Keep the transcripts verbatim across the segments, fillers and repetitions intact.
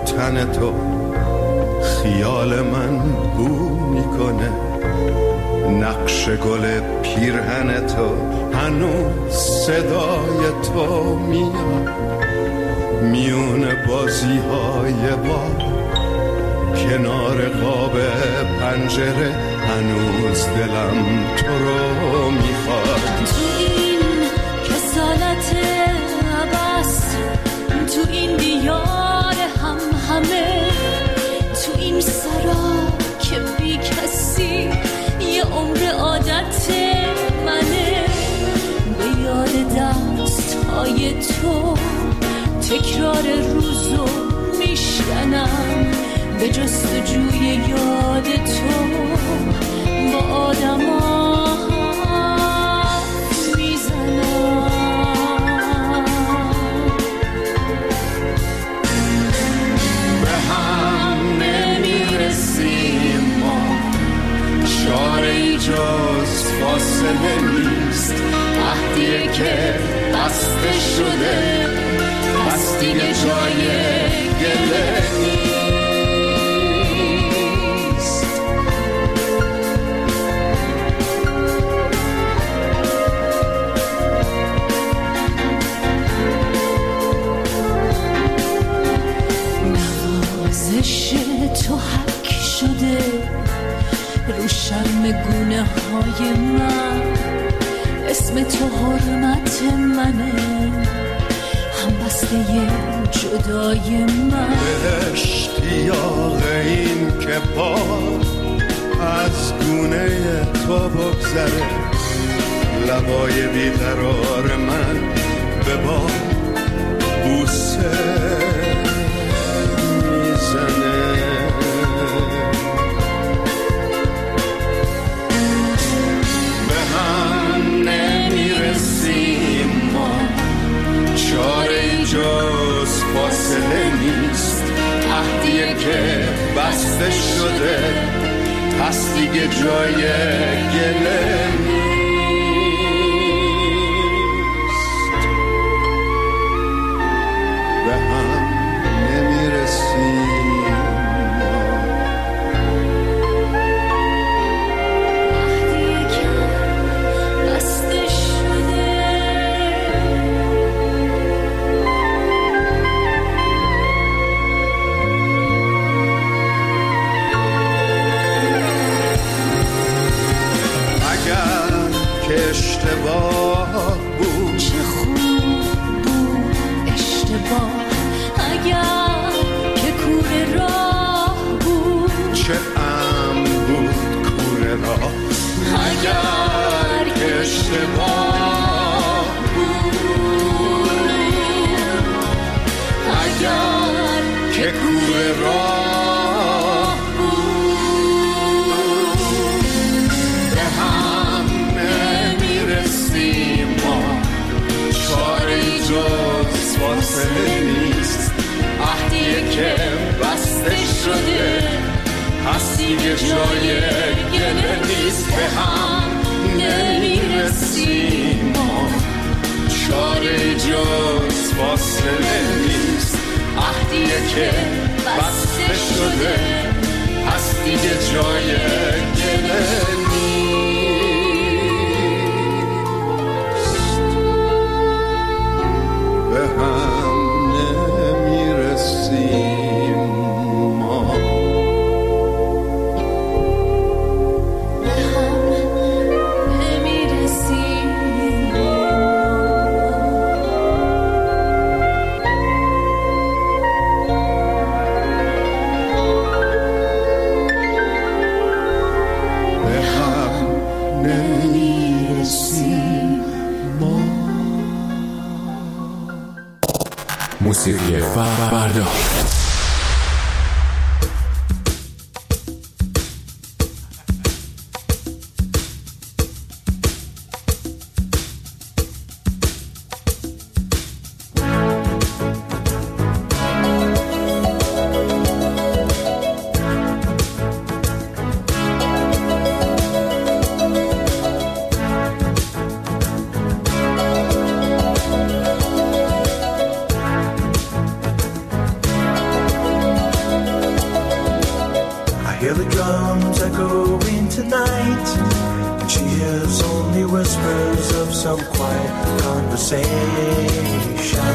تن تو خیال من بو میکنه، نقش گل پیرهن تو هنوز صدای تو میاد، میون بازی های با کنار قاب پنجره هنوز دلم تو رو میخواد. تو این کسالت عباس، تو این دیار هم همه، تو این سرا که بی کسی یه عمر عادت منه، به یاد دست های تو تکرار روزو میشکنم، به جستجوی یاد تو با آدم ها میزنم. به هم نمیرسیم ما، چاره‌ای جز فاصله نیست، عهدیه که بسته شده پس دیگه جای گله نیست. نوازش تو حک شده رو شرم گونه های من، اسم تو حرمت منه، هم بسته جدای من. به اشتیاق این که با از گونه تو بگذره، لبای بیقرار من به با بوسه میزنه. به هم نمیرسیم ما، چاره جز فاصله نیست، عهدیه که بسته شده پس دیگه جای گله نیست. به هم نمیرسیم اشتباه بود. چه خوب بود اشتباه، اگر که کوره راه بود، چه ام بود کوره راه، اگر که اشتباه بود، اگر که کوره راه بود. به هم نمیرسیم ما، چاره‌ای جز فاصله نیست، عهدیه که بسته شده پس دیگه جای گله نیست. به هم نمیرسیم ما، چاره‌ای جز فاصله نیست، عهدیه که بسته شده پس دیگه جای گله نیست. به هم نمیرسیم ما، به هم نمیرسیم به هم نمیرسیم ما. موسیقی فردا. hear the drums echoing tonight. She hears only whispers of some quiet conversation.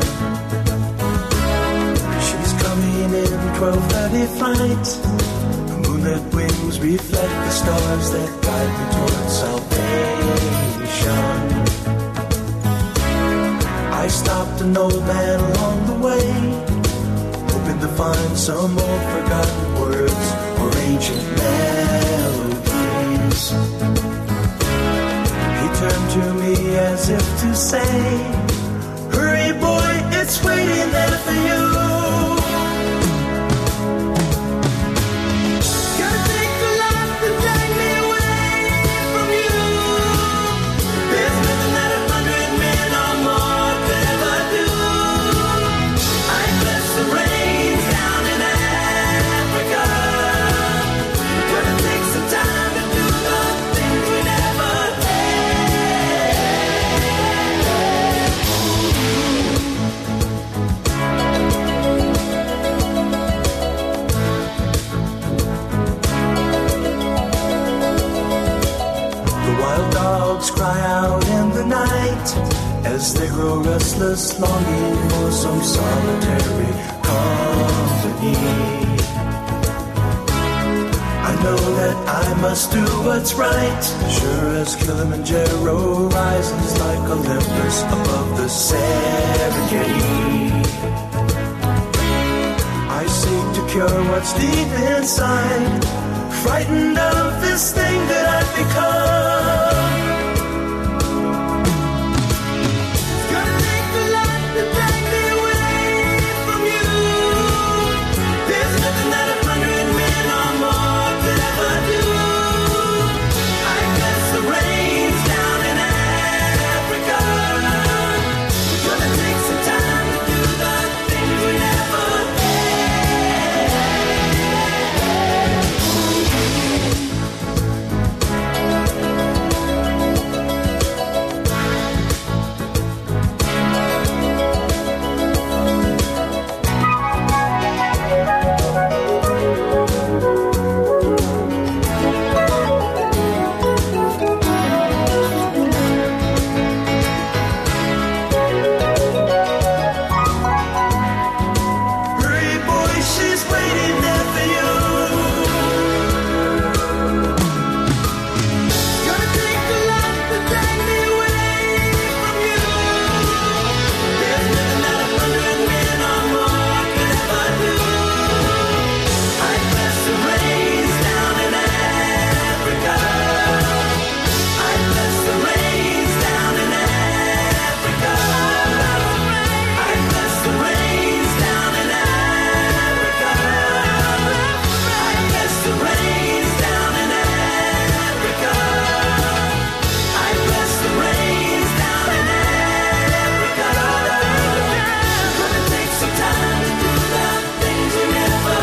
She's coming in twelve thirty flight. The moonlit wings reflect the stars that guide me towards salvation. I stopped an old man along the way, hoping to find some old forgotten words or ancient melodies. He turned to me as if to say, hurry boy, it's waiting there for you. Gotta take the life that drag me away from you. There's nothing that a hundred men or more could ever do. I bless the rains down in Africa. Gonna take some time to do the things we never The wild dogs cry out in the night as they grow restless, longing for some solitary company. I know that I must do what's right, sure as Kilimanjaro rises like Olympus above the Serengeti. I seek to cure what's deep inside, frightened of this thing that I've become. Gonna take the life that drag me away from you. There's nothing that a hundred men or more could ever do. I bless the rains down in Africa. Gonna take some time to do the things we never Hurry boy, she's waiting there for you. Gonna take the life that drag me away from you. There's nothing that a hundred men or more could ever do. I bless the rains down in Africa. I bless the rains down in Africa. I bless the rains down in Africa. I bless the rains down in Africa. I bless the rains down in Africa. Gonna take some time to do the things we never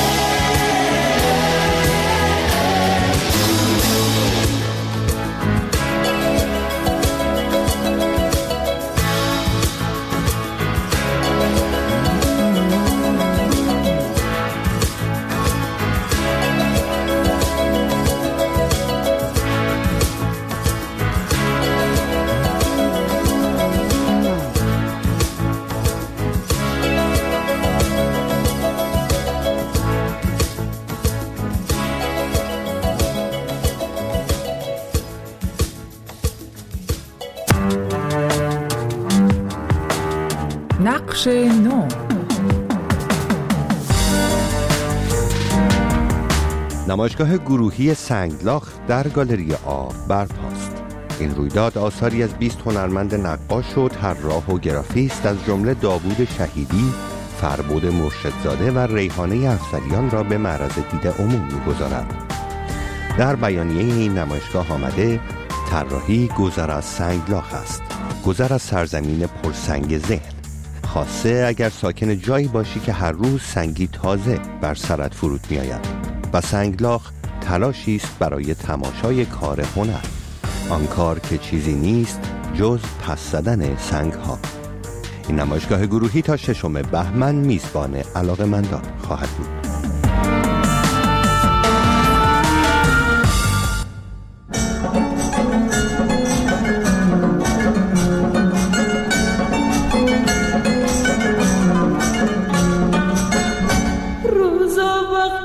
نقش نو. نمایشگاه گروهی سنگلاخ در گالری آ برپاست. این رویداد آثاری از بیست هنرمند نقاش و طراح و گرافیست از جمله داوود شهیدی، فربود مرشدزاده و ریحانه افضلیان را به معرض دید عموم می‌گذارد. در بیانیه این نمایشگاه آمده طراحی گذر از سنگلاخ است، گذر از سرزمین پرسنگ ذهن، خاصه اگر ساکن جایی باشی که هر روز سنگی تازه بر سرت فرود می‌آید و سنگلاخ تلاشی است برای تماشای کار هنر، آن کار که چیزی نیست جز پس زدن سنگ‌ها. این نمایشگاه گروهی تا ششم بهمن میزبان علاقه‌مندان خواهد بود.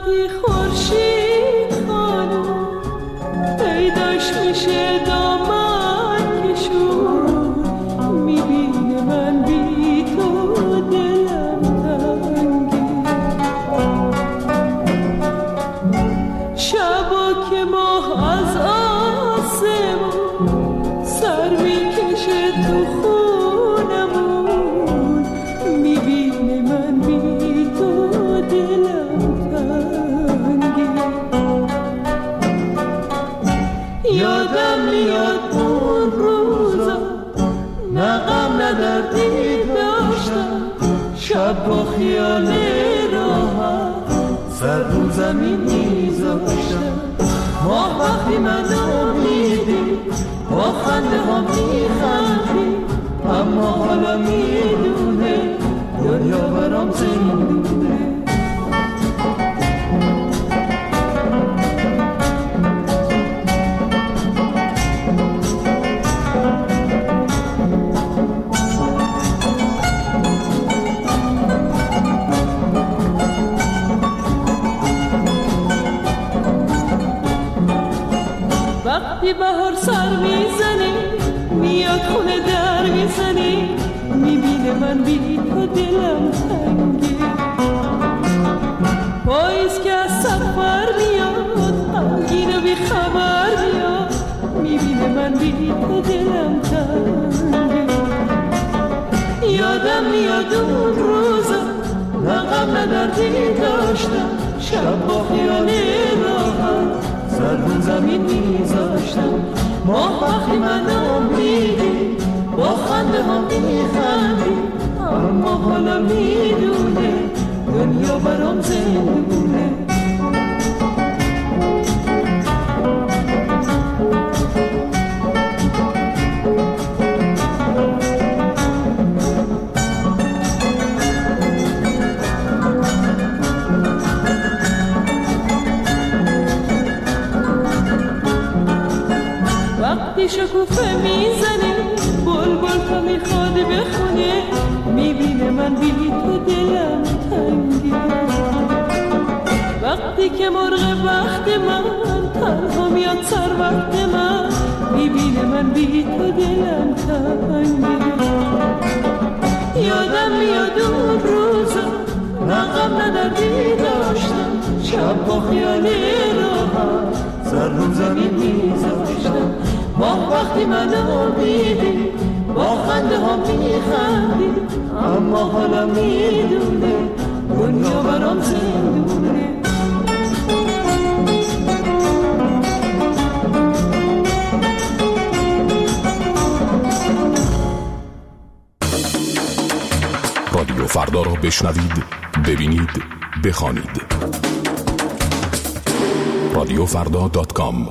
وقتی خورشید خانم پیداش میشه دامن کشون میبینه من بی تو دلم تنگی شبا که ماه از آسمون سر میکشه تو خونمون میبینه من بی تو دلم تنگی یادم میاد اون روزا نه غم نه دردی داشتم شب با خیال راحت سر رو زمین میذاشتم ماه وقتی منو میدی با خنده ها میخندی اما حالا میدونه دنیا برام زندونه وقتی بهار سر میزنی میاد خونه در میزنی میبینه من بی تو دلم تنگی پاییز که از سفر میاد غمگین و بی خبر میاد میبینه من بی تو دلم تنگی یادم میاد اون روزا نه غم نه دردی داشتم شب با خیال راحت سر رو زمین میذاشتم ماه وقتی منو میدی با خنده ها میخندی اما حالا میدونه دنیا برام زندونه وقتی شکوفه میزنی بلبل تو میخواد بخونه میبینه من بی تو دلم تنگی وقتی که مرغ وقت من تنها میاد سر وقت من میبینه من بی تو دلم تنگی یادم میاد اون روزا نه غم نه دردی داشتم شب با خیال راحت سر رو زمین میذاشتم ماه وقتی منو میدی با خنده ها میخندی اما حالا میدونه دنیا برام زندونه رادیو فردا را بشنوید، ببینید، بخوانید. رادیو فردا دات کام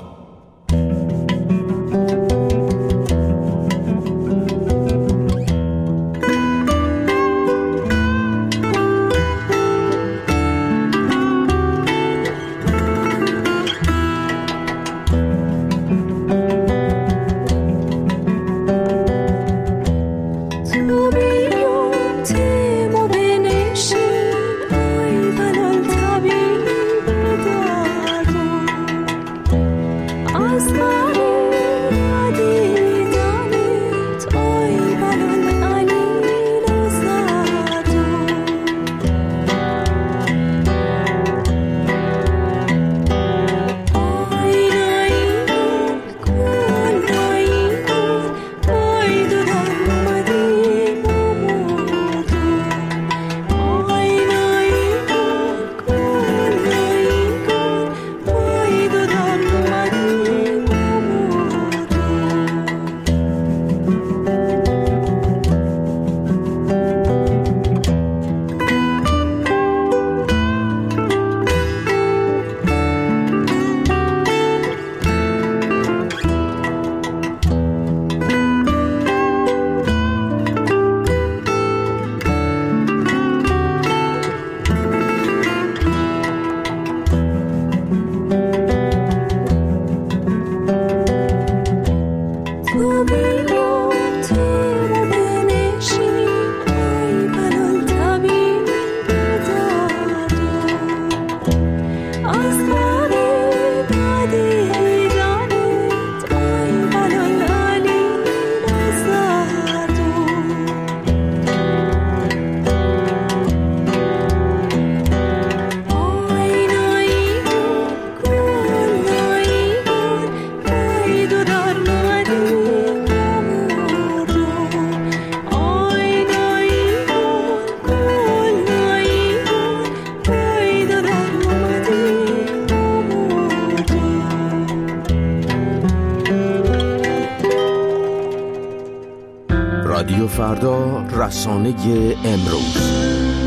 فردا، رسانه امروز.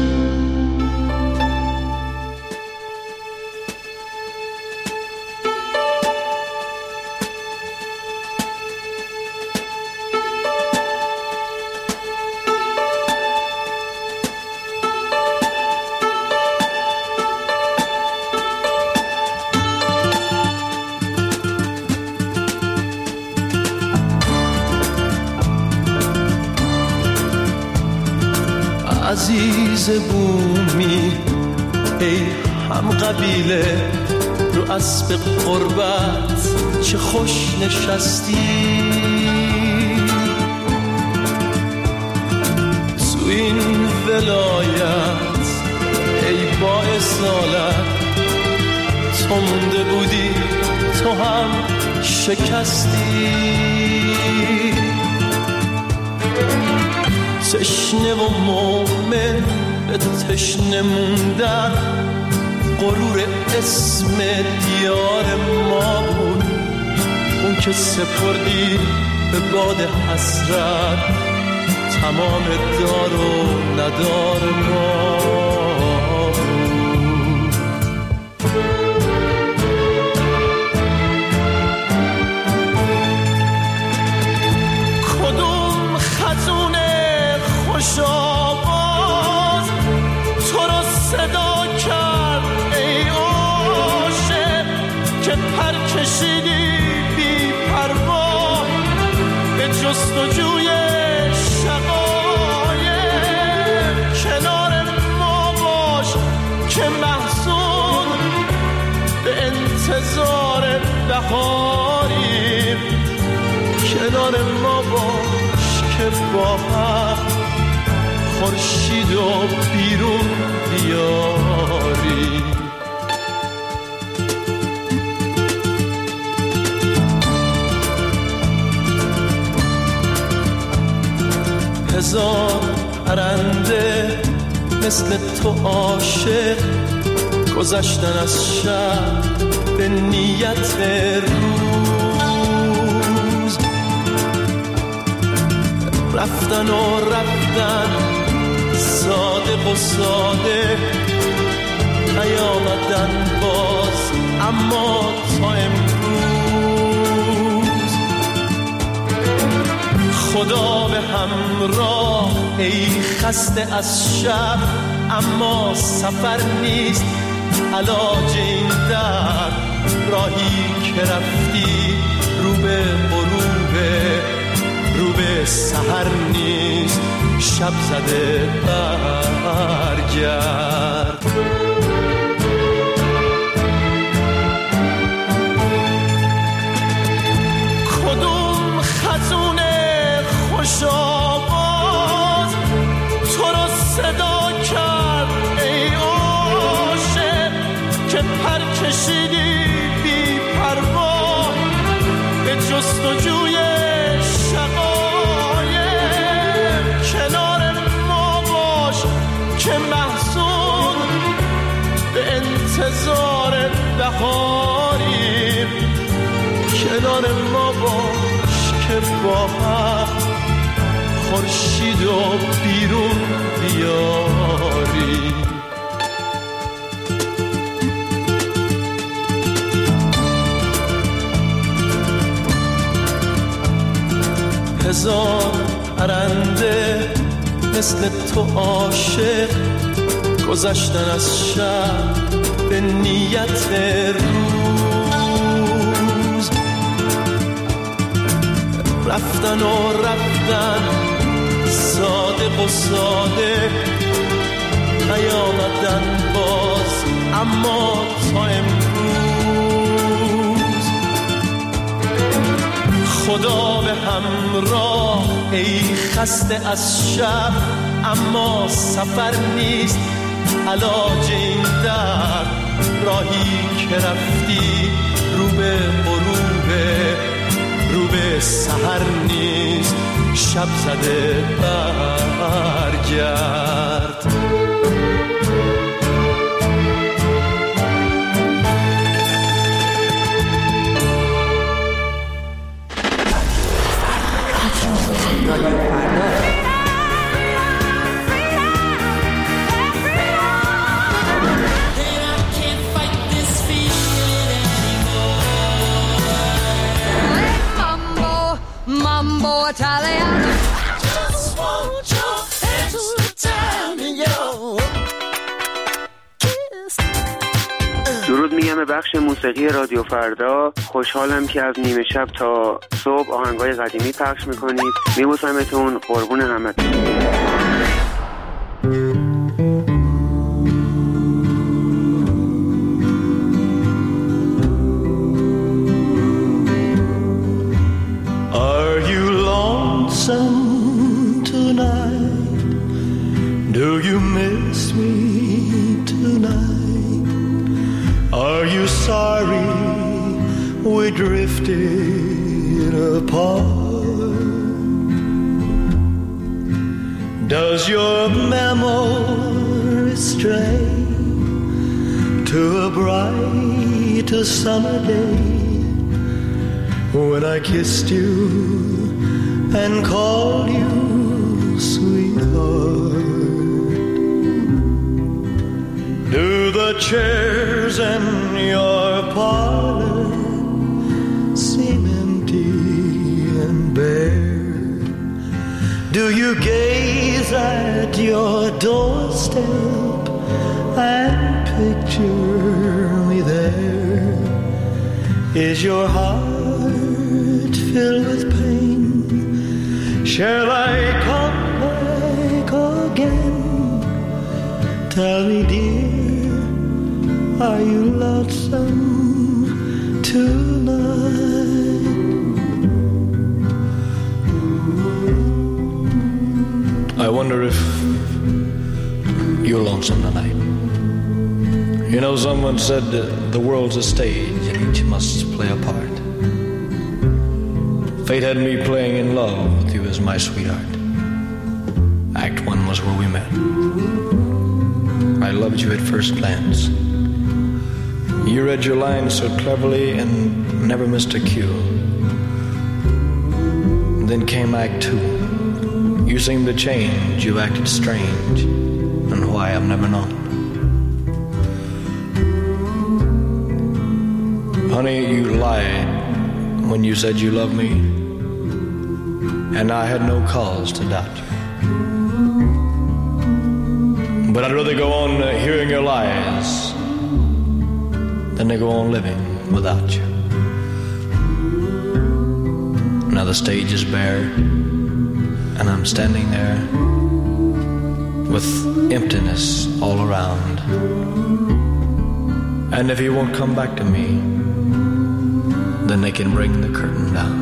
عزیز بومی ای هم قبیله، رو اسب قربت چه خوش نشستی. تو این ولایت ای با اصالت، تو مونده بودی تو هم شکستی. تشنه و مومن به تشنه موندن، غرور اسم دیار ما بود. اون که سپردی به باد حسرت، تمام دار و ندار ما بود. کدوم خزونه خوش آواز تو رو صدا کرد ای عاشق، که پر کشیدی بی پروا به جستجوی شقایق. کنار ما باش که محزون به انتظار بهاریم، کنار ما باش که با هم خورشید و بیرون بیاری. هزار پرنده مثل تو عاشق، گذشتن از شب به نیت روز. رفتن و رفتن صادق و ساده، نیامدن باز اما تا امروز. خدا به همراه ای خسته از شب، اما سفر نیست علاج این درد. راهی که رفتی رو به غروبه، رو به سحر نیست شب زده برگرد. کدوم خزونه خوش آواز تو رو صدا کرد ای عاشق، که پر کشیدی بی پروا به جستجوی شقایق. کنار ما باش که محزون به انتظار بهاریم، کنار ما باش که با هم خورشید و بیرون بیاریم. هزار پرنده مثل تو عاشق، گذشتن از شب به نیت روز. رفتن و رفتن صادق و ساده، نیامدن باز اما تا امروز. خدا به همراه ای خسته از شب، اما سفر نیست علاج این درد. راهی که رفتی رو به غروبه، رو به سحر نیست شب زده برگرد. Italiano. Just want your extra time in your kiss. درود میگم به بخش موسیقی رادیو فردا. خوشحالم که از نیمه شب تا صبح آهنگای قدیمی پخش میکنید. میبوسمتون، قربون همتون. Are you lonesome tonight? Do you miss me tonight? Are you sorry we drifted apart? Does your memory stray to a bright summer day when I kissed you and called you sweetheart? Do the chairs in your parlor seem empty and bare? Do you gaze at your doorstep and picture me there? Is your heart filled with pain? Shall I come back again? Tell me, dear, are you lonesome tonight? I wonder if you're lonesome tonight. You know, someone said uh, the world's a stage and each must play a part. Fate had me playing in love with you as my sweetheart. Act one was where we met. I loved you at first glance. You read your lines so cleverly and never missed a cue. Then came Act two. You seemed to change, you acted strange, and why I've never known. Honey, you lied when you said you loved me, and I had no cause to doubt you. But I'd rather go on uh, hearing your lies than to go on living without you. Now the stage is bare, and I'm standing there with emptiness all around. And if you won't come back to me, then they can bring the curtain down.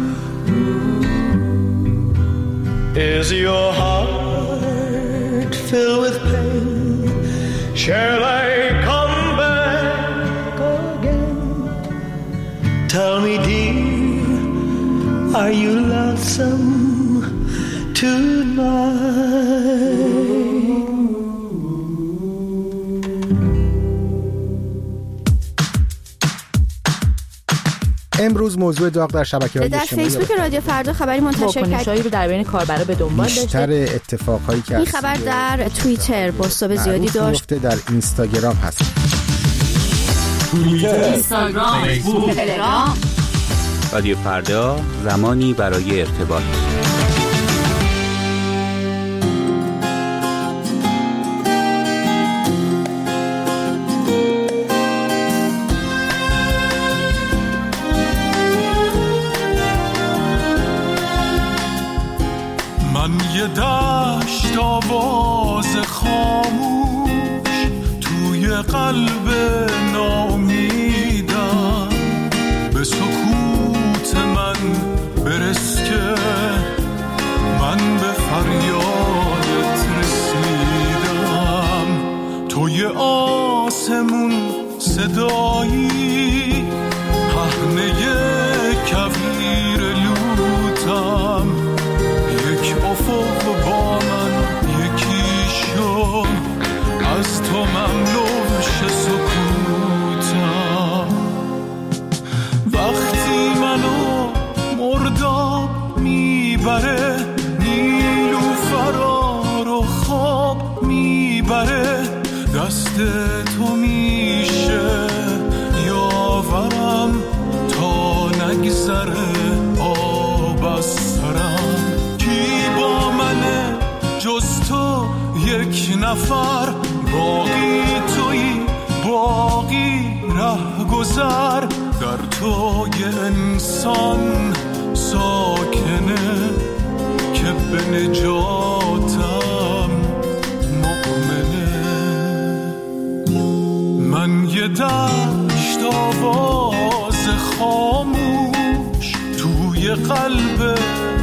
Is your heart filled with pain? Shall I come back again? Tell me, dear, are you lonesome tonight? امروز موضوع داغ در شبکه‌های اجتماعی در فیسبوک رادیو فردا خبری منتشر کرد. واکنش‌هایی رو در بین کاربرا به دنبال داشته. بیشتر اتفاقهایی که این خبر در توییتر بازتاب زیادی داشت. در اینستاگرام هست. توییتر، اینستاگرام، فیسبوک، تلگرام. رادیو فردا، زمانی برای ارتباط. یه دشت آواز خاموش توی قلب ناامیدم، به سکوت من برس که من به فریادت رسیدم. توی آسمون صدایی پهنه کویر لوتم، یک افق با من یکی شد، از تو مملو شه سکوتم. وقتی منو مرداب میبره، نیلوفرا رو خواب میبره، دست تو میشه یاورم تا نگذره آب از سرم. گذر در توی انسان ساکنه که به نجاتم مؤمنه. من یه دشت آواز خاموش توی قلب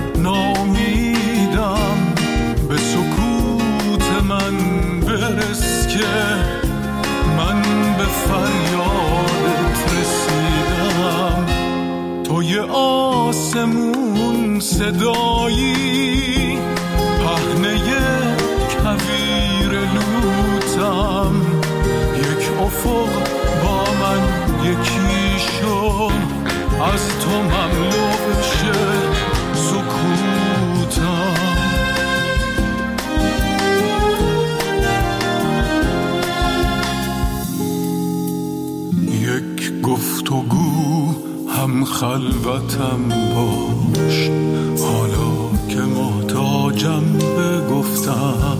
نامیدم، به سکوت من برس که من به فریادت رسیدم. توی آسمون صدایی پهنه کویر لوتم، یک افق با من یکی شو، از تو مملو شه سکوتم. یک گفتگو هم خلوتم باش، حالا که محتاجم بگفتم،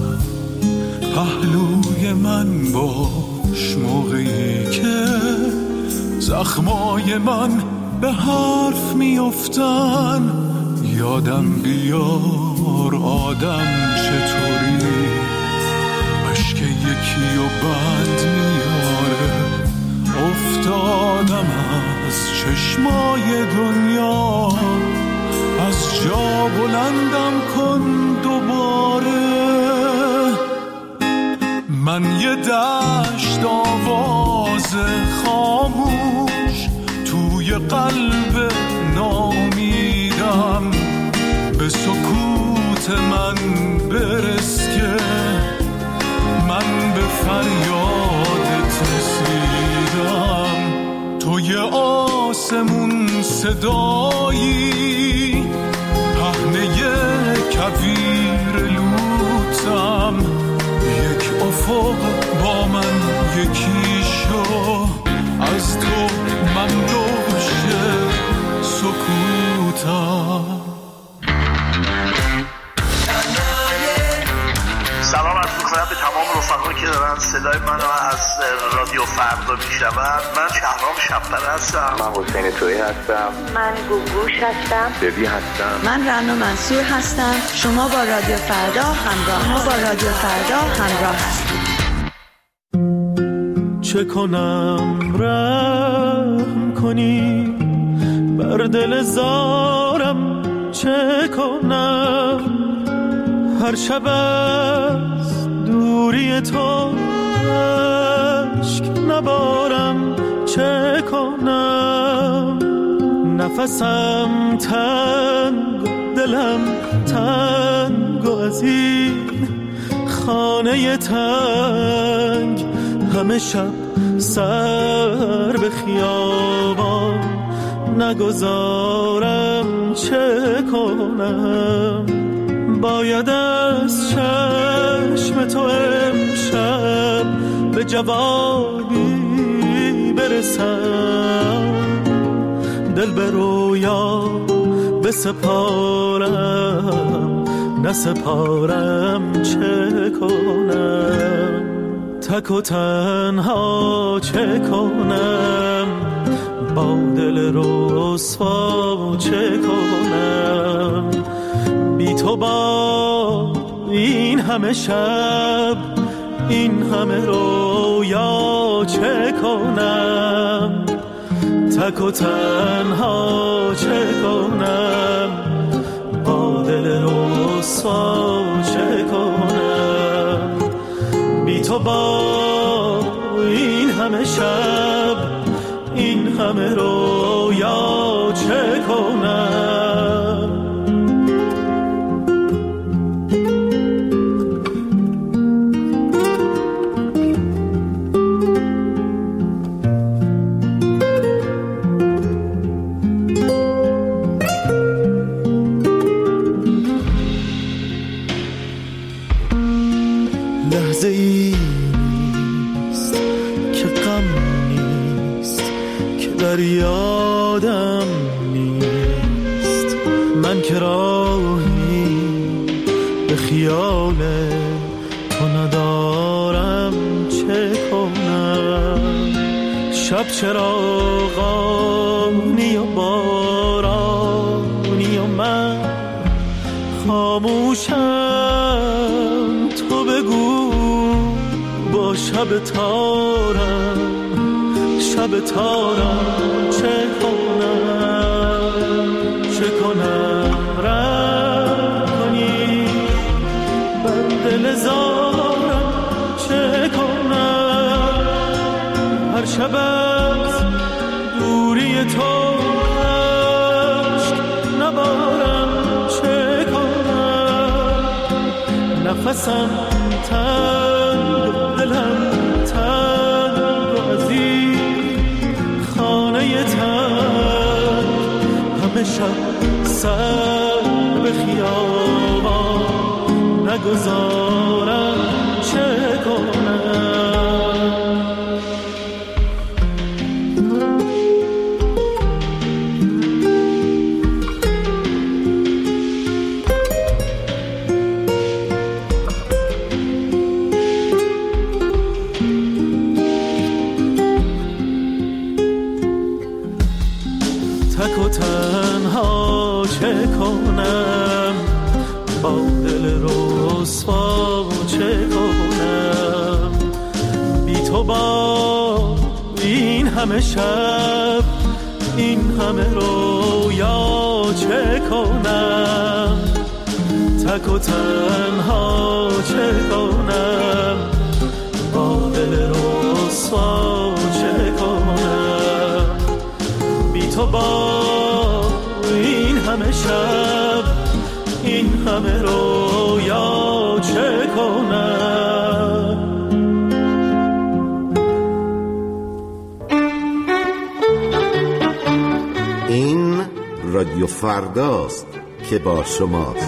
پهلوی من باش موقعی که زخمای من به حرف میافتن. یادم بیار آدم چطوری اشک یکی و بند میاره. افتادم از چشمای دنیا، از جا بلندم کن دوباره. من یه دشت آواز خاموش توی قلب نامیدم، به سکوت من برس که من به فریادت رسیدم. توی آسمون صدایی پهنه کویر لوتم، یک افق با من یکی شو، از تو من دوشه سکوتم. سلام عرض می‌کنم به تمام رفقایی که دارن صدای منو از رادیو فردا میشنون. من شهرام شب‌پره هستم. من حسین تویی هستم. من گوگوش هستم. ببی هستم. من رنا منصور هستم. شما با رادیو فردا همراه ما با رادیو فردا همراه هستید. چه کنم رحم کنی بر دل زارم، چه کنم هر شب از دوری تو اشک نبارم، چه کنم نفسم تنگ دلم تنگ و از این خانه تنگ همه شب سر به خیابان نگذارم، چه کنم باید از چشم تو امشب به جوابی برسم، دل به رویا بسپارم نسپارم، چه کنم تک و تنها چه کنم با دل رسوا چه کنم بی تو با این همه شب این همه رویا چه کنم تک و تنها چه کنم با دل رسوا چه کنم بی تو با این همه شب این همه رویا چه کنم. لحظه ای نیست که غم نیست که در یادم نیست من که راهی به خیال تو ندارم چه کنم شب چراغانی و بارانی و من خاموشم، تو بگو با شب تارم، شب تارم چه کنم، چه کنم رم کنی من دل زارم، چه کنم هر شب از دوری تو عشق نبارم، چه کنم نفسم تنگ دلم تنگ و از این خانه تنگ همه شب سر به خیابان نگذارم، چه کنم تنها چه کنم با دل رسوا، چه کنم بی تو با این همه شب این همه رویا، چه کنم تک و تنها چه کنم با دل رسوا، چه کنم بی تو با این همه شب این همه رویا، چه کنم این رادیو فرداست که با شماست.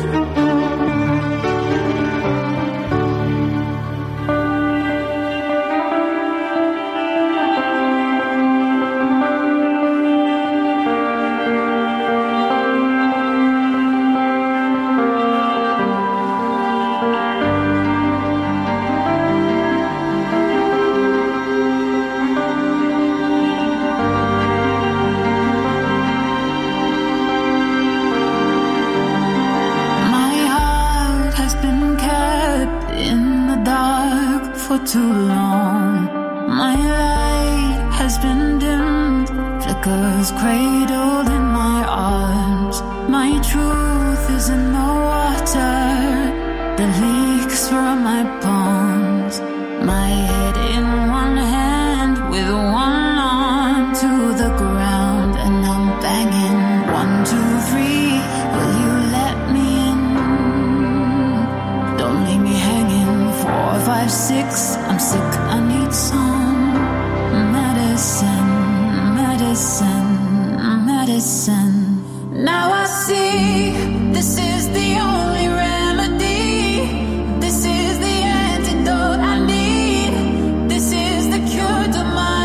Too long, my light has been dimmed, flickers cradled in my arms. My truth is in the water that leaks from my palms. My head in one hand with one arm to the ground, and I'm banging one, two, three. Will you let me in? Don't leave me hanging. Four, five, six. I'm sick, I need some medicine, medicine, medicine. Now I see this is the only remedy. This is the antidote I need. This is the cure to my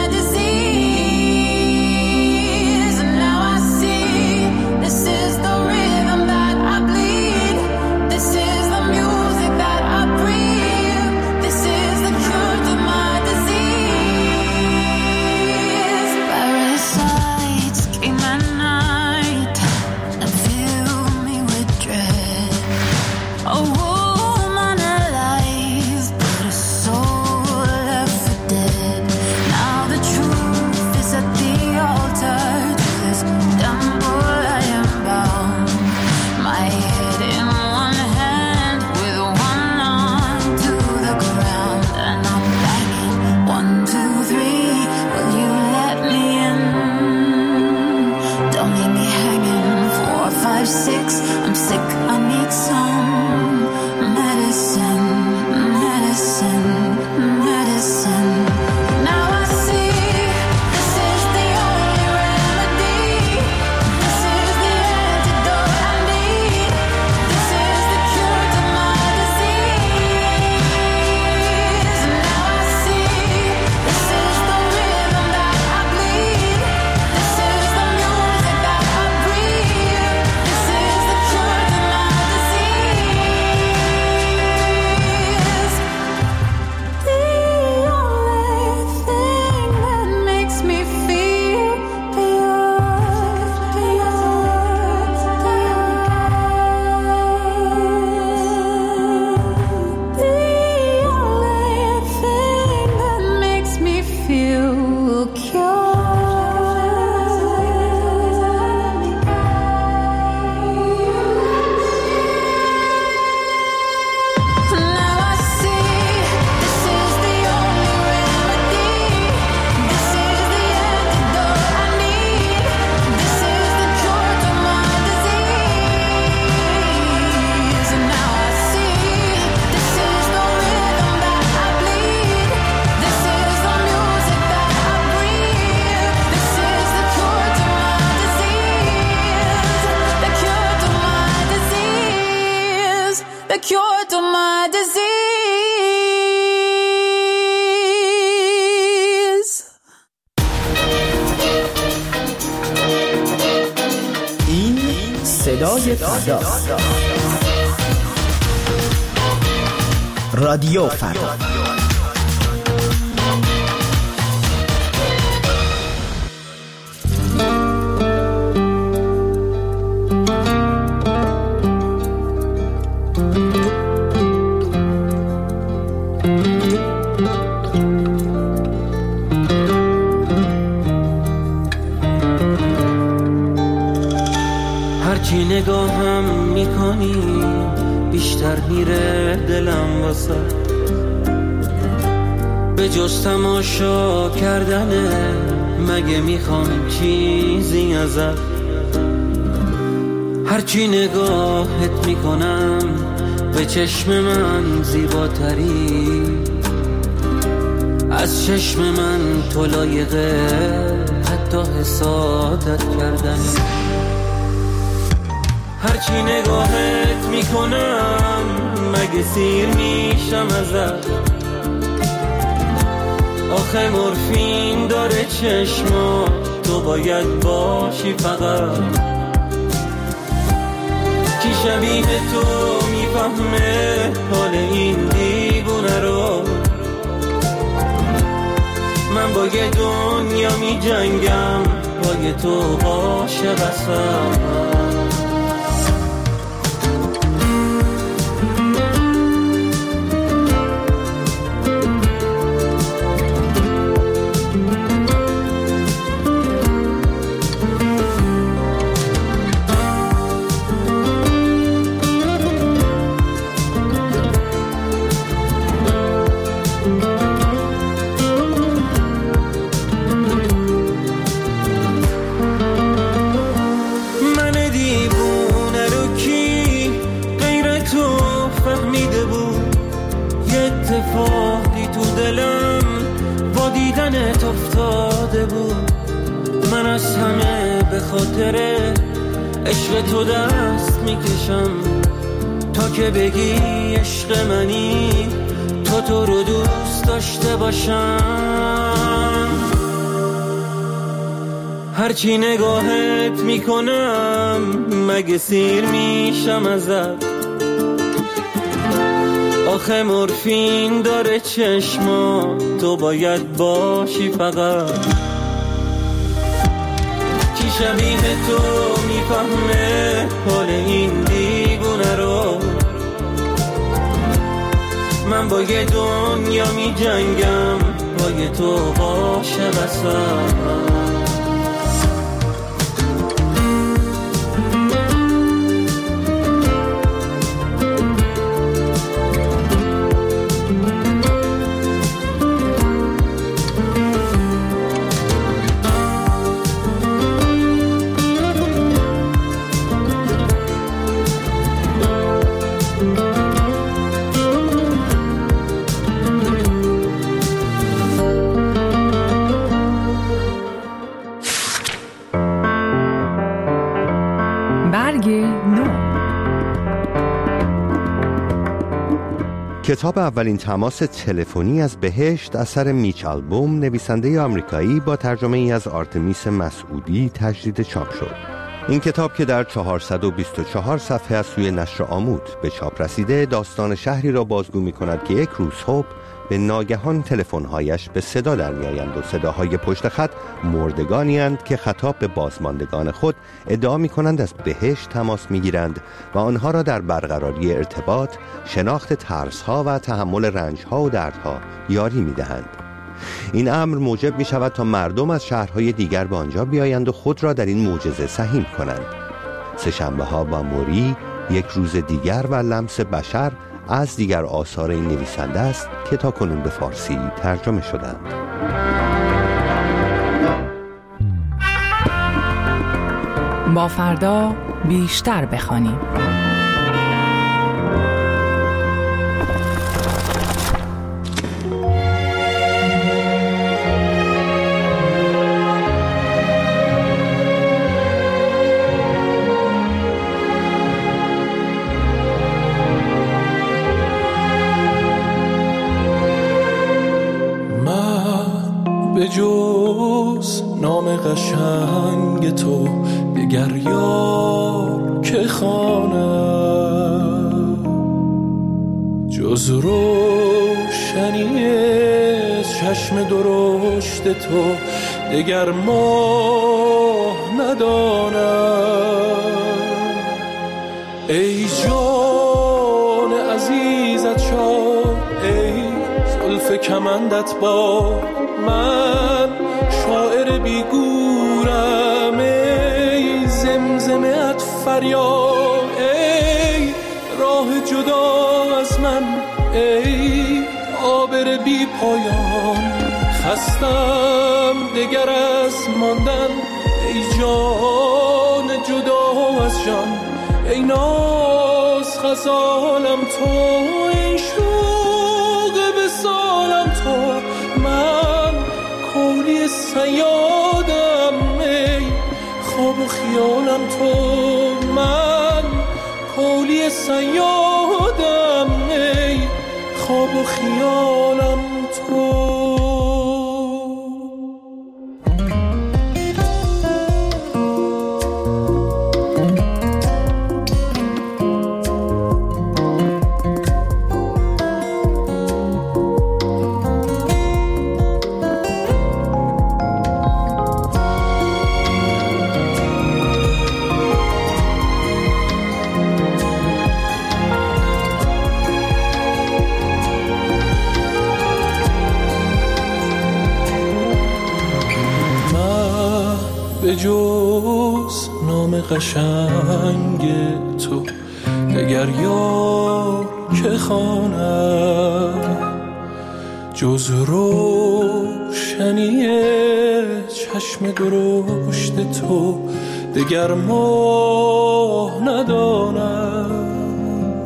disease. And now I see this is the rhythm that I bleed. This is the music that I breathe. This is the cure to my disease. Parasites came at night. cure to my disease. این صدای فردا، رادیو فردا. هرچی نگاهم میکنی بیشتر میره دلم واسه، به جز تماشا کردنه مگه میخوام چیزی ازت. هرچی نگاهت میکنم به چشم من زیباتری، از چشم من تو لایقه حتی حسادت کردنی. هرچی نگاهت میکنم مگه سیر میشم ازت. آخه مورفین داره چشما، تو باید باشی فقط. کی شبیه تو میفهمه حال این دیوونه رو؟ من با یه دنیا میجنگم، با یه تو عاشقم. اتفاقی تو دلم با دیدنت افتاده بود. من از همه به خاطر عشق تو دست میکشم، تا که بگی عشق منی تو تو رو دوست داشته باشم. هرچی نگاهت میکنم مگه سیر میشم ازت. آخه مورفین داره چشما، تو باید باشی فقط. کی شبیه تو میفهمه حال این دیوونه رو؟ من با یه دنیا میجنگم، با یه تو عاشقم. کتاب اولین تماس تلفنی از بهشت اثر میچ آلبوم نویسنده آمریکایی با ترجمه ای از آرتمیس مسعودی تجدید چاپ شد. این کتاب که در چهارصد و بیست و چهار صفحه از سوی نشر آمود به چاپ رسیده، داستان شهری را بازگو می کند که یک روز صبح به ناگهان تلفن‌هایش به صدا در می‌آیند و صداهای پشت خط مردگانی اند که خطاب به بازماندگان خود ادعا می‌کنند از بهشت تماس می‌گیرند و آنها را در برقراری ارتباط، شناخت ترس‌ها و تحمل رنج‌ها و دردها یاری می‌دهند. این امر موجب می‌شود تا مردم از شهرهای دیگر به آنجا بیایند و خود را در این معجزه سهیم کنند. سه‌شنبه‌ها با موری، یک روز دیگر و لمس بشر از دیگر آثار این نویسنده است که تا کنون به فارسی ترجمه شدند. با فردا بیشتر بخوانیم. جز نام قشنگ تو دگر یار که خوانم، جز روشنی چشم درشت تو دگر ماه ندانم. ای جان عزیزت شاد، ای زلف کمندت با من شاعر بیگورم، ای زمزمه‌ات فریاد، ای راه جدا از من، ای عابر بی پایان. خستم دگر از ماندن، ای جان جدا از جان، ای ناز غزالم تو، ای شوق وصالم تو. من کولی صیادم، ای خواب و خیالم تو. من کولی صیادم، ای خواب و خیالم تو. به جز نام قشنگ تو دگر یار که خوانم، جز روشنی چشم درشت تو دگر ماه ندانم.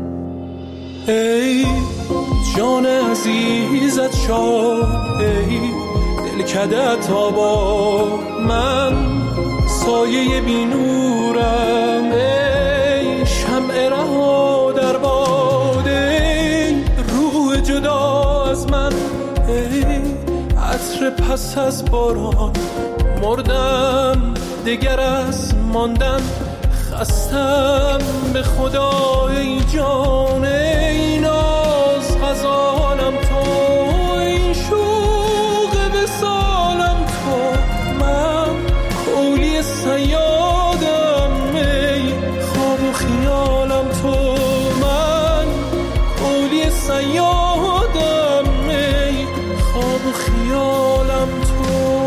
ای جان عزیزت شاد، ای دلکده‌ات آباد، من سایه بی نورم، ای شمع رها در باد، ای روح جدا از من، ای عطر پس از باران. مردم دگر از ماندن، خستم به خدا، ای جان، ای ناز غزالم تو، ای شوق وصالم تو. من کولی صیادم، ای خواب و خیالم تو. من کولی صیادم، ای خواب و خیالم تو.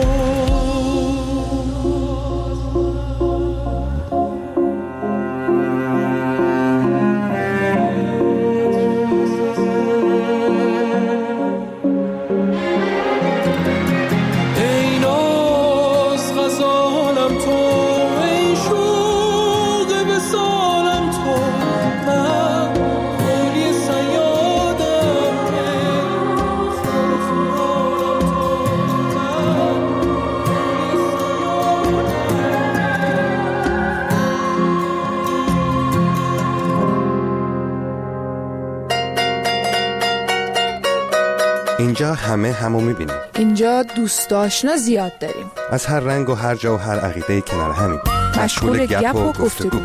اینجا همه همو میبینیم. اینجا دوست آشنا زیاد داریم، از هر رنگ و هر جا و هر عقیده کنار همین، مشغول گپ و گفتگو.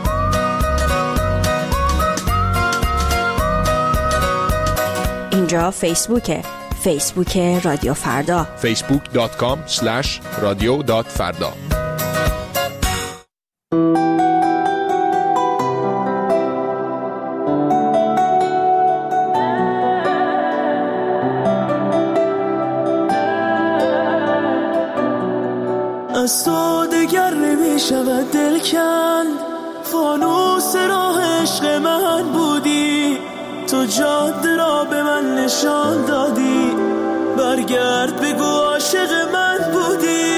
اینجا فیسبوکه، فیسبوک رادیو فردا، فیسبوک دات کام اسلش رادیو دات فردا. از تو دگر نمی شود دل کند، فانوس راه عشق من بودی، تو جاده را به من نشان دادی، برگرد بگو عاشق من بودی.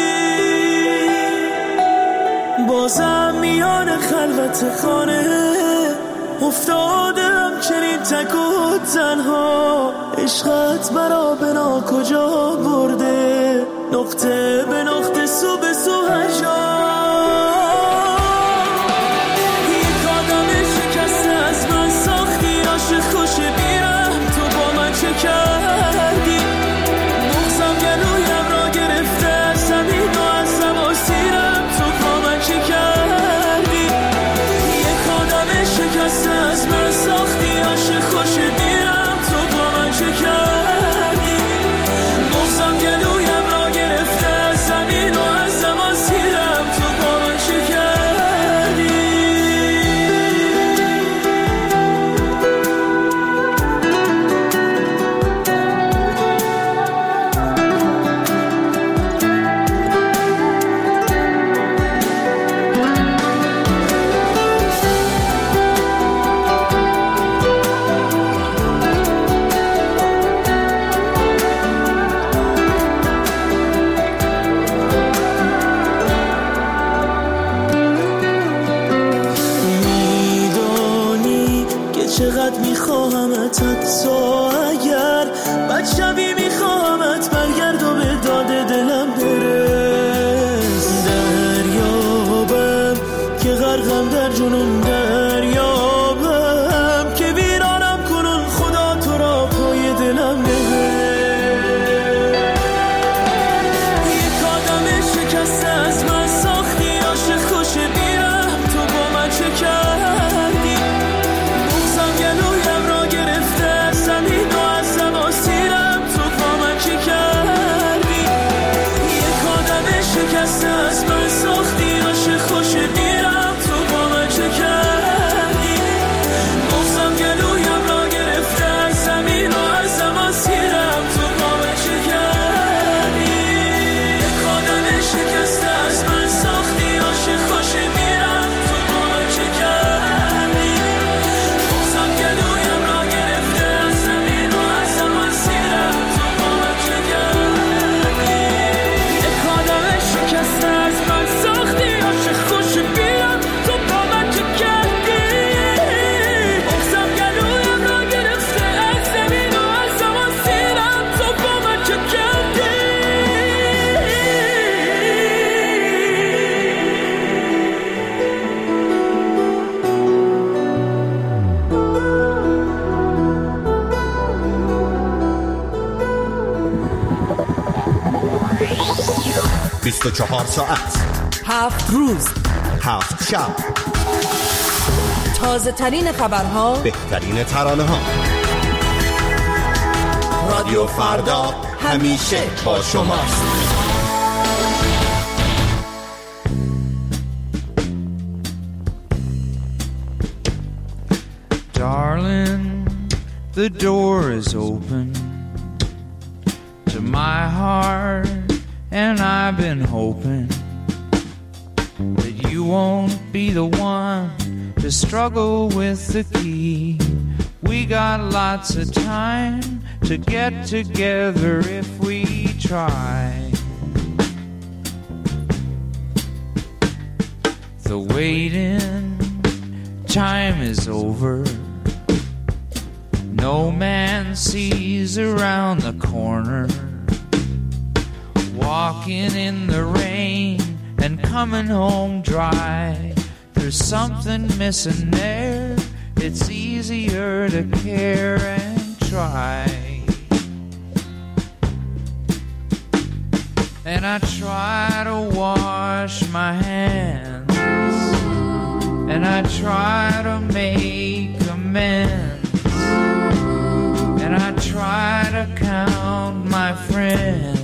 بازم میان خلوت خانه افتادم چنین تک و تنها، عشقت مرا به نا کجا برده، نقطه به نقطه سو به سو هر جا. یک آدم شکسته از من ساختی، عاشق خوش بیرم تو با من چه کردی، مغزم گلویم را گرفته، زمین بیست و چهار ساعت، هفت روز، هفت شب، تازه ترین خبرها، بهترین ترانه ها. رادیو فردا همیشه با شماست. Darling, the door is open to my heart, and I've been hoping that you won't be the one to struggle with the key. We got lots of time to get together if we try. The waiting time is over. No man sees around the corner. Walking in the rain and coming home dry. There's something missing there. It's easier to care and try. And I try to wash my hands, and I try to make amends, and I try to count my friends.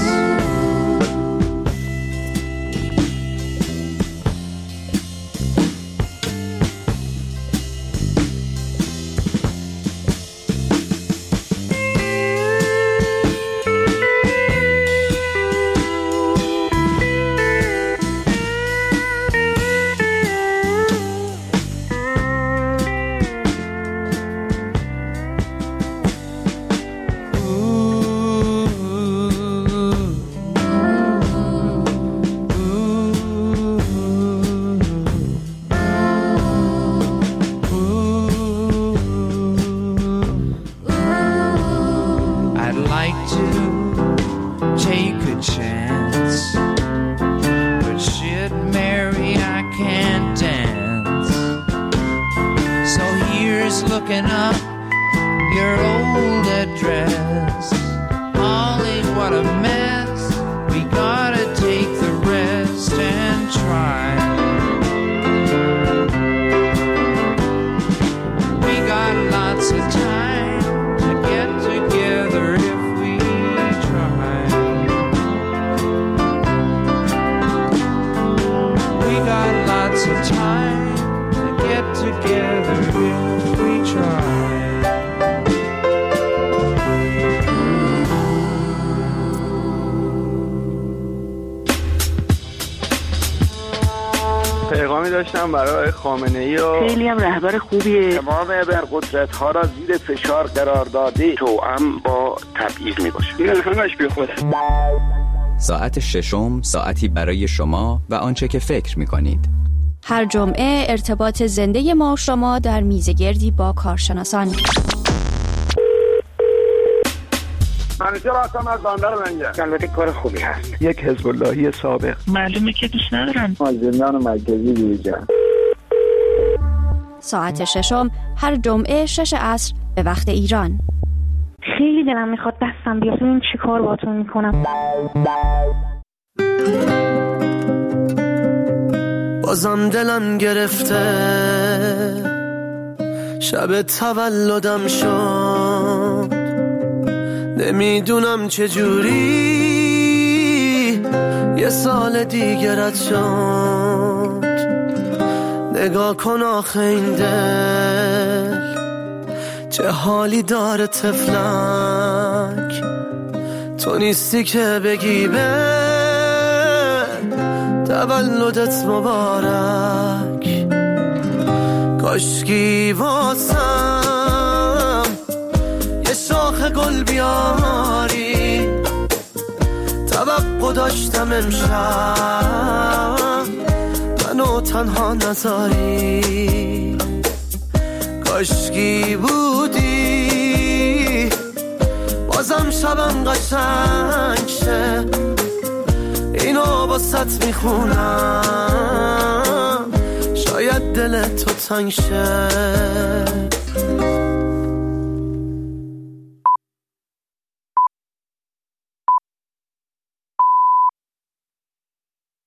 پیغامی داشتم برای خامنه‌ای و خیلی هم رهبر خوبیه. تمام ابرقدرت ها را زیر فشار قرار داده، توأم با تبعیض میباشه. این همش بی خوده. ساعت ششم، ساعتی برای شما و آنچه که فکر میکنید. هر جمعه ارتباط زنده ما و شما در میزگردی با کارشناسان. منیجر هستم از بندر منجر. البته کار خوبی هست. یک حزب اللهی سابق. معلومه که دوست ندارم. از زندان مرکزی بیرون. ساعت ششم هر جمعه شش عصر به وقت ایران. خیلی دلم میخواد دستم بیاد این چی کار باتون میکنم. بازم دلم گرفته، شب تولدم شد، نمیدونم چجوری یه سال دیگرت شد. نگاه کن آخه این دل چه حالی داره طفلک، تو نیستی که بگی به تولدت مبارک. کاشکی واسم یه شاخ گل بیاری، توقع داشتم امشب منو تنها نذاری. کاشکی بودی بازم شبم قشنگ شه، اینو باست میخونم شاید دل تو تنگ شه.